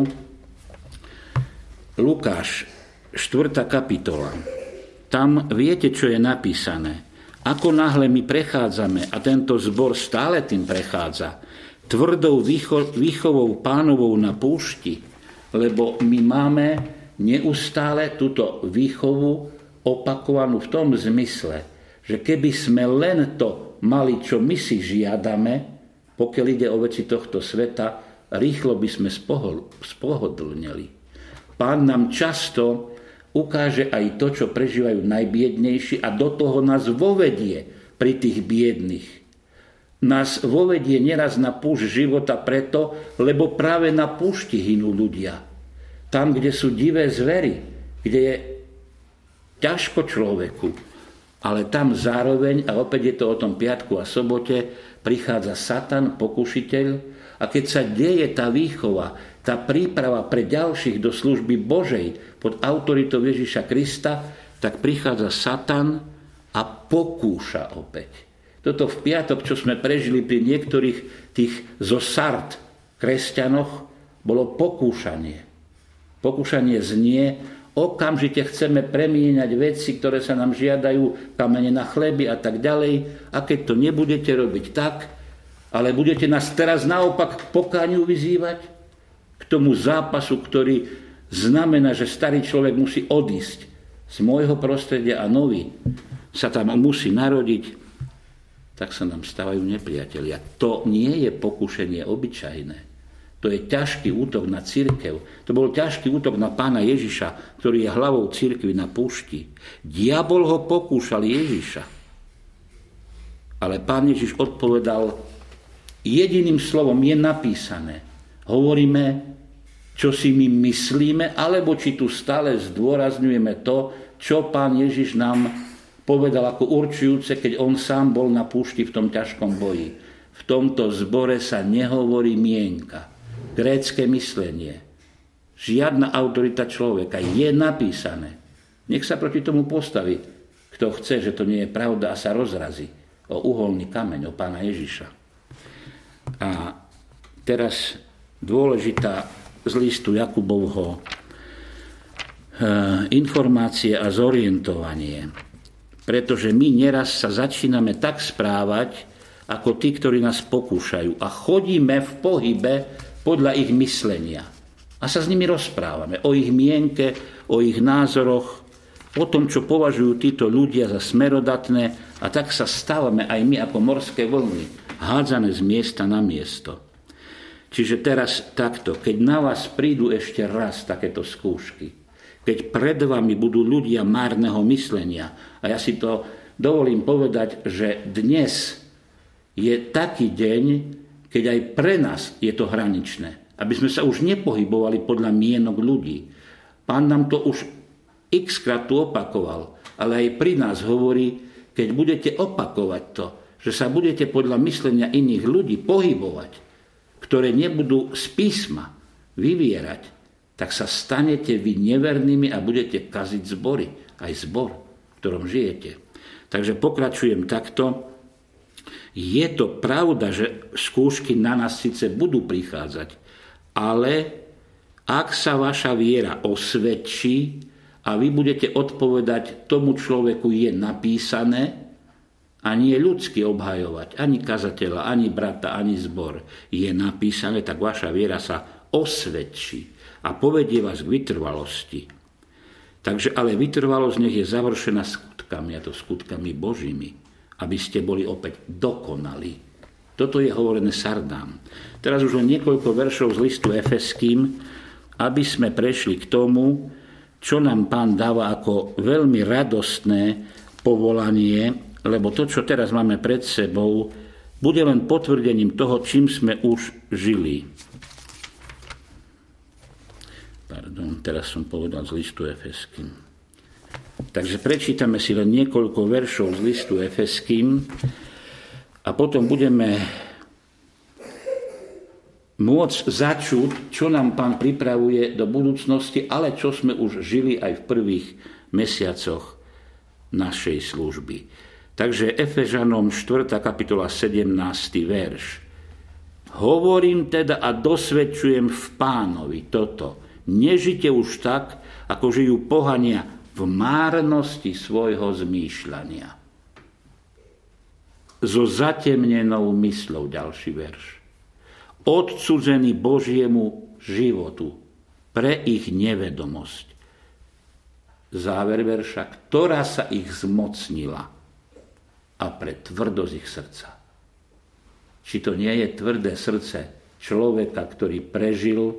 Lukáš, 4. kapitola. Tam viete, čo je napísané. Ako náhle my prechádzame, a tento zbor stále tým prechádza, tvrdou výchovou Pánovou na púšti, lebo my máme neustále túto výchovu opakovanú v tom zmysle, že keby sme len to mali, čo my si žiadame, pokiaľ ide o veci tohto sveta, rýchlo by sme spohodlneli. Pán nám často ukáže aj to, čo prežívajú najbiednejší a do toho nás vovedie pri tých biedných. Nás vovedie neraz na púšť života preto, lebo práve na púšti hynú ľudia. Tam, kde sú divé zvery, kde je ťažko človeku, ale tam zároveň, a opäť je to o tom piatku a sobote, prichádza Satan, pokušiteľ, a keď sa deje tá výchova, tá príprava pre ďalších do služby Božej pod autoritou Ježiša Krista, tak prichádza Satan a pokúša opäť. Toto v piatok, čo sme prežili pri niektorých tých zo Sard kresťanoch, bolo pokúšanie. Pokúšanie znie: okamžite chceme premieňať veci, ktoré sa nám žiadajú, kamene na chleby a tak ďalej. A keď to nebudete robiť tak, ale budete nás teraz naopak k pokániu vyzývať, k tomu zápasu, ktorý znamená, že starý človek musí odísť z môjho prostredia a nový sa tam musí narodiť, tak sa nám stávajú nepriatelia. To nie je pokušenie obyčajné. To je ťažký útok na cirkev. To bol ťažký útok na Pána Ježiša, ktorý je hlavou cirkvi na púšti. Diabol ho pokúšal Ježiša. Ale Pán Ježiš odpovedal jediným slovom: je napísané. Hovoríme, čo si my myslíme, alebo či tu stále zdôrazňujeme to, čo Pán Ježiš nám povedal ako určujúce, keď on sám bol na púšti v tom ťažkom boji. V tomto zbore sa nehovorí mienka. Grécke myslenie. Žiadna autorita človeka. Je napísané. Nech sa proti tomu postaví, kto chce, že to nie je pravda, a sa rozrazí o uholný kameň, o Pána Ježiša. A teraz dôležitá z listu Jakubovho informácie a zorientovanie. Pretože my neraz sa začíname tak správať, ako tí, ktorí nás pokúšajú, a chodíme v pohybe podľa ich myslenia. A sa s nimi rozprávame o ich mienke, o ich názoroch, o tom, čo považujú títo ľudia za smerodatné, a tak sa stávame aj my ako morské vlny, hádzané z miesta na miesto. Čiže teraz takto, keď na vás prídu ešte raz takéto skúšky, keď pred vami budú ľudia márneho myslenia, a ja si to dovolím povedať, že dnes je taký deň, keď aj pre nás je to hraničné, aby sme sa už nepohybovali podľa mienok ľudí. Pán nám to už x-krát tu opakoval, ale aj pri nás hovorí, keď budete opakovať to, že sa budete podľa myslenia iných ľudí pohybovať, ktoré nebudú z písma vyvierať, tak sa stanete vy nevernými a budete kaziť zbory, aj zbor, v ktorom žijete. Takže pokračujem takto. Je to pravda, že skúšky na nás síce budú prichádzať, ale ak sa vaša viera osvedčí a vy budete odpovedať tomu človeku je napísané, a nie ľudsky obhajovať ani kazateľa, ani brata, ani zbor, je napísané, tak vaša viera sa osvedčí a povedie vás k vytrvalosti. Takže ale vytrvalosť nech je završená skutkami, a to skutkami Božími, aby ste boli opäť dokonali. Toto je hovorené Sardám. Teraz už len niekoľko veršov z listu Efeským, aby sme prešli k tomu, čo nám Pán dáva ako veľmi radostné povolanie, lebo to, čo teraz máme pred sebou, bude len potvrdením toho, čím sme už žili. Teraz som povedal z listu Efeským. Takže prečítame si len niekoľko veršov z listu Efeským a potom budeme môcť začuť, čo nám Pán pripravuje do budúcnosti, ale čo sme už žili aj v prvých mesiacoch našej služby. Takže Efežanom 4. kapitola 17. verš. Hovorím teda a dosvedčujem v Pánovi toto. Nežite už tak, ako žijú pohania v márnosti svojho zmýšľania. so zatemnenou mysľou, ďalší verš. Odsudzený Božiemu životu pre ich nevedomosť. Záver verša, ktorá sa ich zmocnila a pre tvrdosť ich srdca. Či to nie je tvrdé srdce človeka, ktorý prežil,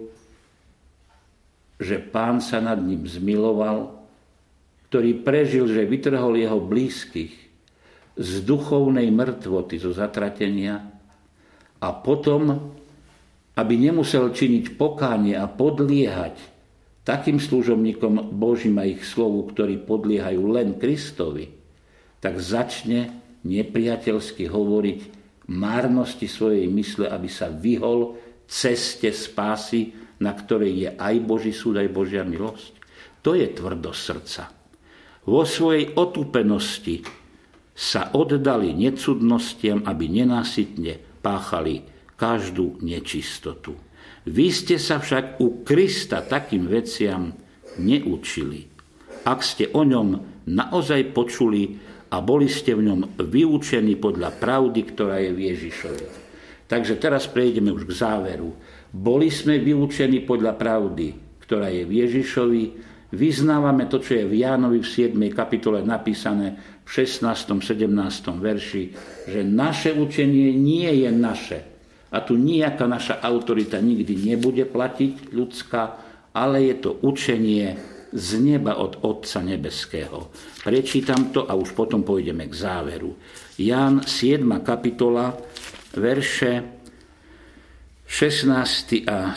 že Pán sa nad ním zmiloval, ktorý prežil, že vytrhol jeho blízkych z duchovnej mŕtvoty, zo zatratenia a potom, aby nemusel činiť pokánie a podliehať takým služobníkom Božím a ich slovu, ktorí podliehajú len Kristovi, tak začne nepriateľsky hovoriť márnosti svojej mysle, aby sa vyhol ceste spásy, na ktorej je aj Boží súd, aj Božia milosť. To je tvrdosť srdca. Vo svojej otúpenosti sa oddali necudnostiam, aby nenásytne páchali každú nečistotu. Vy ste sa však u Krista takým veciam neučili. Ak ste o ňom naozaj počuli a boli ste v ňom vyučení podľa pravdy, ktorá je v Ježišovi. Takže teraz prejdeme už k záveru. Boli sme vyučení podľa pravdy, ktorá je v Ježišovi. Vyznávame to, čo je v Jánovi v 7. kapitole napísané v 16. 17. verši, že naše učenie nie je naše. A tu nejaká naša autorita nikdy nebude platiť ľudská, ale je to učenie z neba od Otca nebeského. Prečítam to a už potom pôjdeme k záveru. Ján 7. kapitola, verše 16. a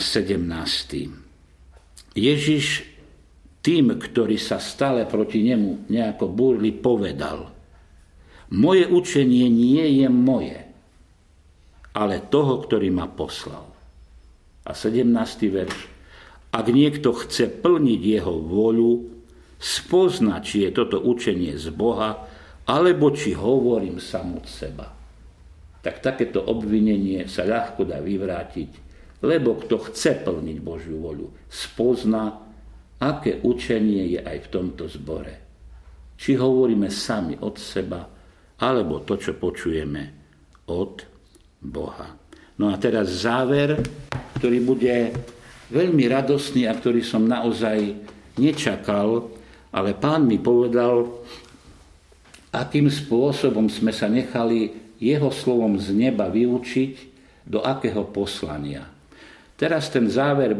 17. Ježiš tým, ktorí sa stále proti nemu nejako búrli, povedal: moje učenie nie je moje, ale toho, ktorý ma poslal. A 17. verš. Ak niekto chce plniť jeho vôľu, spozna, či je toto učenie z Boha, alebo či hovorím sám od seba. Tak takéto obvinenie sa ľahko dá vyvrátiť, lebo kto chce plniť Božiu voľu, spozná, aké učenie je aj v tomto zbore. Či hovoríme sami od seba, alebo to, čo počujeme od Boha. No a teraz záver, ktorý bude veľmi radosný a ktorý som naozaj nečakal, ale Pán mi povedal, akým spôsobom sme sa nechali jeho slovom z neba vyučiť, do akého poslania. Teraz ten záver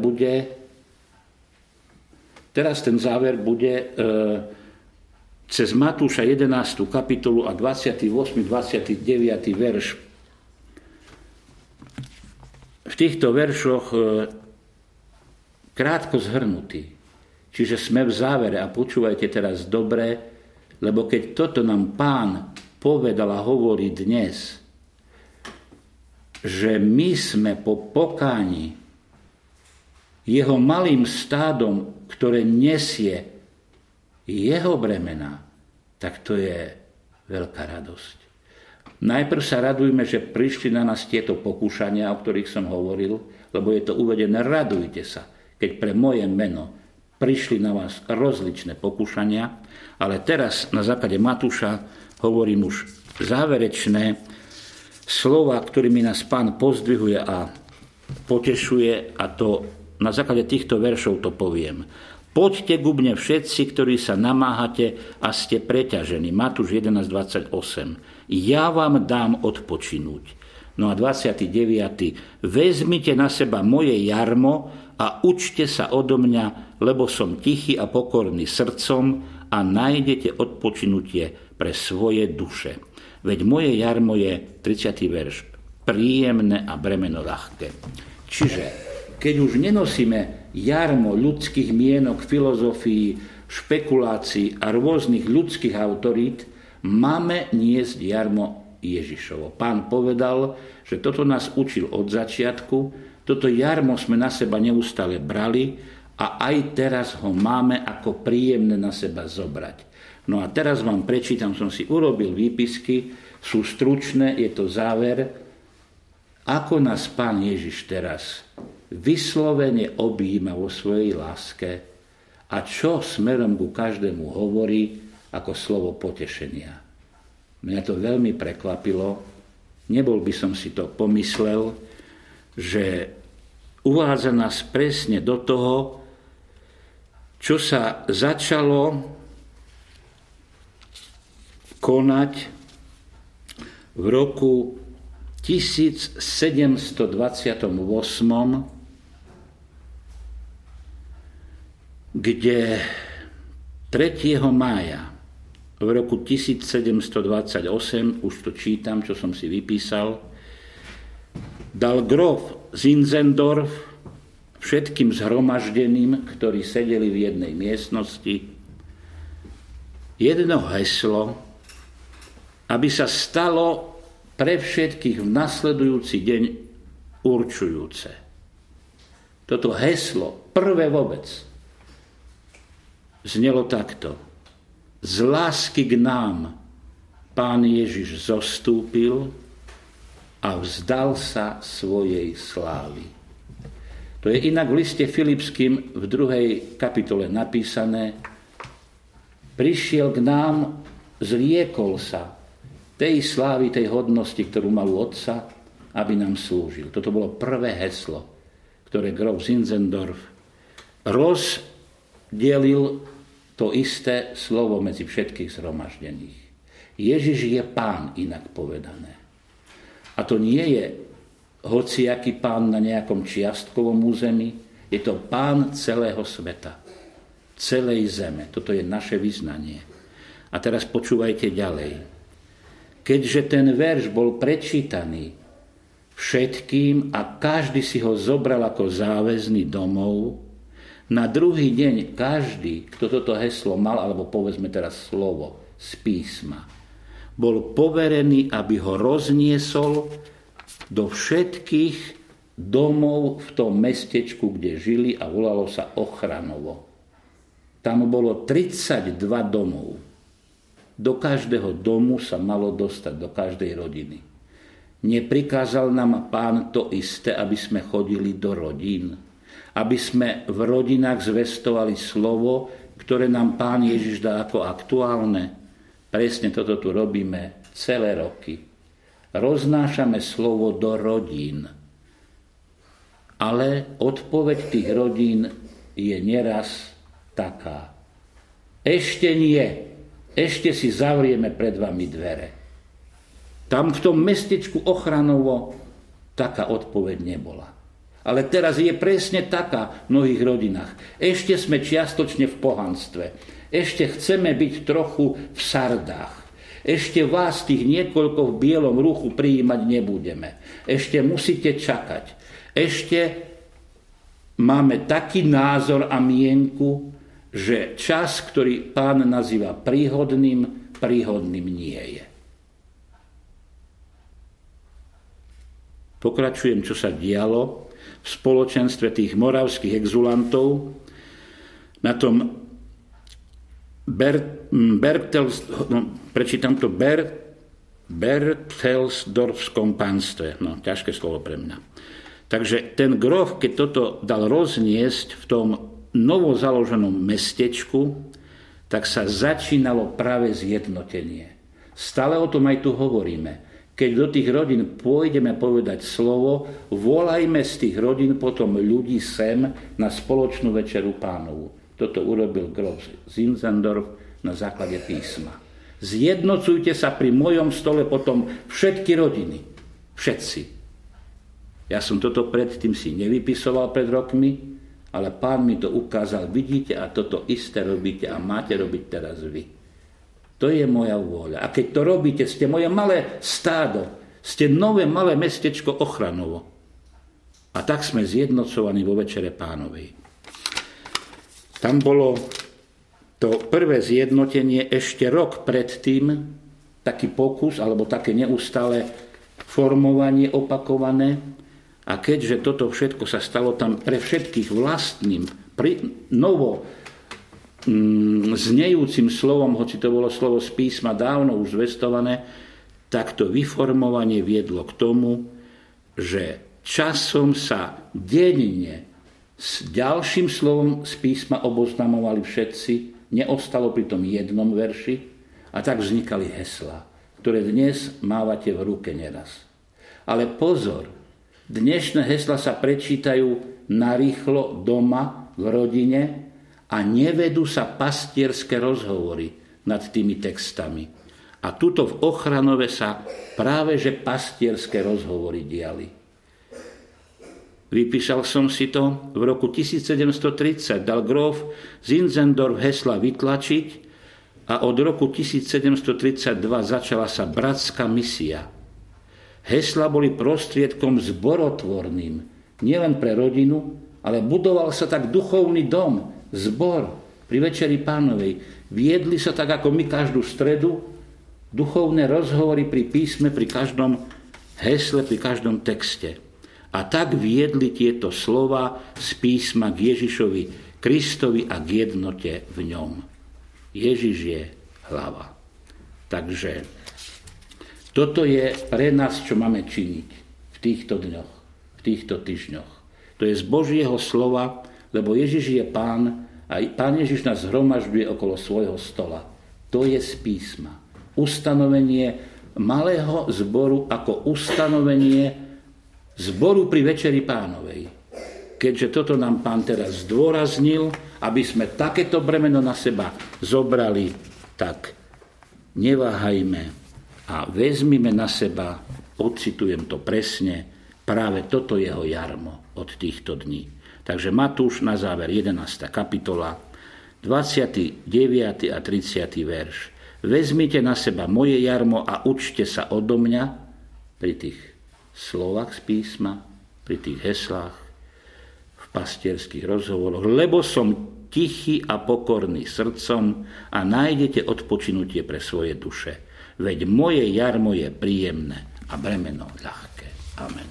bude cez Matúša 11. kapitolu a 28. 29. verš. V týchto veršoch krátko zhrnutý. Čiže sme v závere a počúvajte teraz dobre, lebo keď toto nám Pán povedal a hovorí dnes, že my sme po pokáni jeho malým stádom, ktoré nesie jeho bremená, tak to je veľká radosť. Najprv sa radujme, že prišli na nás tieto pokúšania, o ktorých som hovoril, lebo je to uvedené, radujte sa, keď pre moje meno prišli na vás rozličné pokúšania, ale teraz na základe Matúša hovorím už záverečné slova, ktorými nás Pán pozdvihuje a potešuje, a to na základe týchto veršov to poviem. Poďte ku mne všetci, ktorí sa namáhate a ste preťažení. Matúš 11.28. Ja vám dám odpočinúť. No a 29. Vezmite na seba moje jarmo a učte sa odo mňa, lebo som tichý a pokorný srdcom a nájdete odpočinutie pre svoje duše. Veď moje jarmo je, 30. verš, príjemné a bremeno ľahké. Čiže, keď už nenosíme jarmo ľudských mienok, filozofií, špekulácií a rôznych ľudských autorít, máme niesť jarmo Ježišovo. Pán povedal, že toto nás učil od začiatku, toto jarmo sme na seba neustále brali a aj teraz ho máme ako príjemné na seba zobrať. No a teraz vám prečítam, som si urobil výpisky, sú stručné, je to záver, ako nás Pán Ježiš teraz vyslovene objíma vo svojej láske a čo smerom ku každému hovorí ako slovo potešenia. Mňa to veľmi prekvapilo, Nebol by som si to pomyslel, že uvádza nás presne do toho, čo sa začalo konať v roku 1728, kde 3. mája v roku 1728, už to čítam, čo som si vypísal, dal grof Zinzendorf všetkým zhromaždeným, ktorí sedeli v jednej miestnosti, jedno heslo, aby sa stalo pre všetkých v nasledujúci deň určujúce. Toto heslo, prvé vôbec, znelo takto. Z lásky k nám Pán Ježiš zostúpil a vzdal sa svojej slávy. To je inak v liste Filipským v 2. kapitole napísané. Prišiel k nám, zriekol sa tej slávy, tej hodnosti, ktorú mal u Otca, aby nám slúžil. Toto bolo prvé heslo, ktoré grof Zinzendorf rozdelil to isté slovo medzi všetkých zhromaždených. Ježiš je Pán, inak povedané. A to nie je hociaký pán na nejakom čiastkovom území, je to Pán celého sveta, celej zeme. Toto je naše vyznanie. A teraz počúvajte ďalej. Keďže ten verš bol prečítaný všetkým a každý si ho zobral ako záväzný domov, na druhý deň každý, kto toto heslo mal, alebo povedzme teraz slovo z písma, bol poverený, aby ho rozniesol do všetkých domov v tom mestečku, kde žili, a volalo sa Ochranovo. Tam bolo 32 domov. Do každého domu sa malo dostať, do každej rodiny. Neprikázal nám Pán to isté, aby sme chodili do rodín, aby sme v rodinách zvestovali slovo, ktoré nám Pán Ježiš dá ako aktuálne. Presne toto tu robíme celé roky. Roznášame slovo do rodín. Ale odpoveď tých rodín je neraz taká. Ešte nie. Ešte si zavrieme pred vami dvere. Tam v tom mestečku Ochranovo taká odpoveď nebola. Ale teraz je presne taká v mnohých rodinách. Ešte sme čiastočne v pohanstve. Ešte chceme byť trochu v sardách. Ešte vás tých niekoľko v bielom ruchu prijímať nebudeme. Ešte musíte čakať. Ešte máme taký názor a mienku, že čas, ktorý Pán nazýva príhodným, príhodným nie je. Pokračujem, čo sa dialo v spoločenstve tých moravských exulantov na tom Berchtesgaderskom pánstve. No, ťažké slovo pre mňa. Takže ten grof, keď toto dal rozniesť v tom novozaloženom mestečku, tak sa začínalo práve zjednotenie. Stále o tom aj tu hovoríme. Keď do tých rodín pôjdeme povedať slovo, volajme z tých rodín potom ľudí sem na spoločnú večeru Pánovu. Toto urobil grof Zinzendorf na základe písma. Zjednocujte sa pri mojom stole potom všetky rodiny. Všetci. Ja som toto predtým si nevypisoval pred rokmi, ale Pán mi to ukázal. Vidíte, a toto isté robíte a máte robiť teraz vy. To je moja vôľa. A keď to robíte, ste moje malé stádo, ste nové malé mestečko Ochranovo. A tak sme zjednocovaní vo Večere Pánovej. Tam bolo to prvé zjednotenie ešte rok predtým, taký pokus, alebo také neustále formovanie opakované. A keďže toto všetko sa stalo tam pre všetkých vlastným, novo znejúcim slovom, hoci to bolo slovo z písma dávno už zvestované, tak to vyformovanie viedlo k tomu, že časom sa denne s ďalším slovom z písma oboznamovali všetci, neostalo pri tom jednom verši, a tak vznikali heslá, ktoré dnes mávate v ruke neraz. Ale pozor, dnešné hesla sa prečítajú narýchlo doma, v rodine a nevedú sa pastierské rozhovory nad tými textami. A tuto v Ochranove sa práve že pastierské rozhovory diali. Vypísal som si to, v roku 1730 dal gróf Zinzendorf hesla vytlačiť a od roku 1732 začala sa bratská misia. Hesla boli prostriedkom zborotvorným, nielen pre rodinu, ale budoval sa tak duchovný dom, zbor pri Večeri Pánovej. Viedli sa tak ako my každú stredu, duchovné rozhovory pri písme, pri každom hesle, pri každom texte. A tak viedli tieto slova z písma k Ježišovi Kristovi a k jednote v ňom. Ježiš je hlava. Takže toto je pre nás, čo máme činiť v týchto dňoch, v týchto týždňoch. To je z Božieho slova, lebo Ježiš je Pán a Pán Ježiš nás zhromažďuje okolo svojho stola. To je z písma. Ustanovenie malého zboru ako ustanovenie zboru pri Večeri Pánovej. Keďže toto nám Pán teraz zdôraznil, aby sme takéto bremeno na seba zobrali, tak neváhajme a vezmime na seba, odcitujem to presne, práve toto jeho jarmo od týchto dní. Takže Matúš na záver 11. kapitola, 29. a 30. verš. Vezmite na seba moje jarmo a učte sa odo mňa pri tých slovách z písma, pri tých heslách, v pastierských rozhovoroch, lebo som tichý a pokorný srdcom a nájdete odpočinutie pre svoje duše. Veď moje jarmo je príjemné a bremeno ľahké. Amen.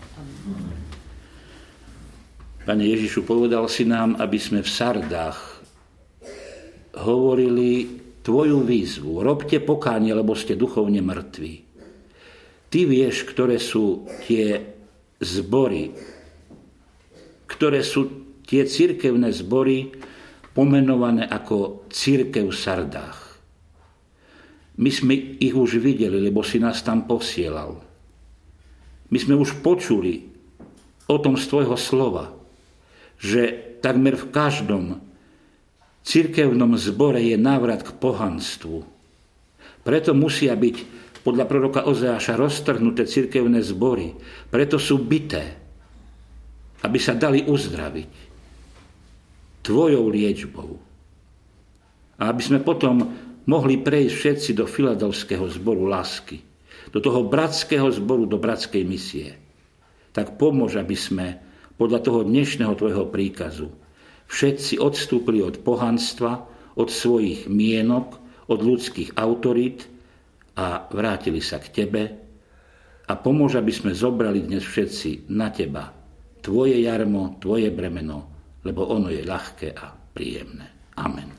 Pane Ježišu, povedal si nám, aby sme v Sardách hovorili tvoju výzvu. Robte pokánie, lebo ste duchovne mŕtvi. Ty vieš, ktoré sú tie zbory, ktoré sú tie cirkevné zbory pomenované ako cirkev v Sardách. My sme ich už videli, lebo si nás tam posielal. My sme už počuli o tom z tvojho slova, že takmer v každom cirkevnom zbore je návrat k pohanstvu. Preto musia byť podľa proroka Ozeáša roztrhnuté cirkevné zbory. Preto sú bité, aby sa dali uzdraviť tvojou liečbou. A aby sme potom mohli prejsť všetci do filadelfského zboru lásky, do toho bratského zboru, do bratskej misie. Tak pomôž, aby sme podľa toho dnešného tvojho príkazu všetci odstúpili od pohanstva, od svojich mienok, od ľudských autorít a vrátili sa k tebe a pomôž, aby sme zobrali dnes všetci na teba tvoje jarmo, tvoje bremeno, lebo ono je ľahké a príjemné. Amen.